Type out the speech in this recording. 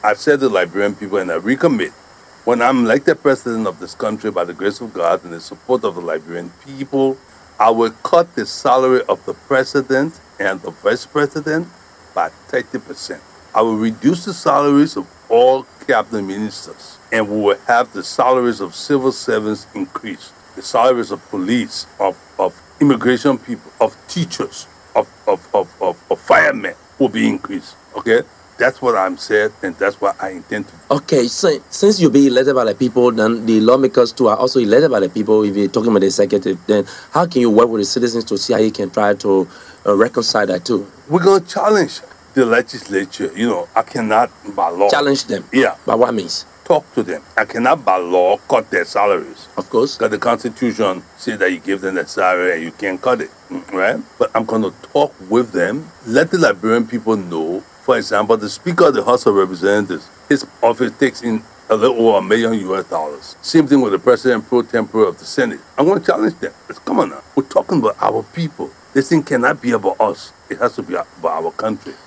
I've said to the Liberian people, and I recommit, when I'm elected president of this country by the grace of God and the support of the Liberian people, I will cut the salary of the president and the vice president by 30%. I will reduce the salaries of all cabinet ministers, and we will have the salaries of civil servants increased, the salaries of police, of immigration people, of teachers, of firemen will be increased. Okay? That's what I'm saying, and that's what I intend to do. Okay, so since you'll be elected by the people, then the lawmakers too are also elected by the people. If you're talking about the executive, then how can you work with the citizens to see how you can try to reconcile that too? We're going to challenge the legislature. You know, I cannot by law. Challenge them? Yeah. By what means? Talk to them. I cannot by law cut their salaries. Of course. Because the Constitution says that you give them the salary and you can't cut it, right? But I'm going to talk with them, let the Liberian people know. For example, the Speaker of the House of Representatives, his office takes in a little over $1 million. Same thing with the President pro tempore of the Senate. I'm going to challenge them. Come on now. We're talking about our people. This thing cannot be about us. It has to be about our country.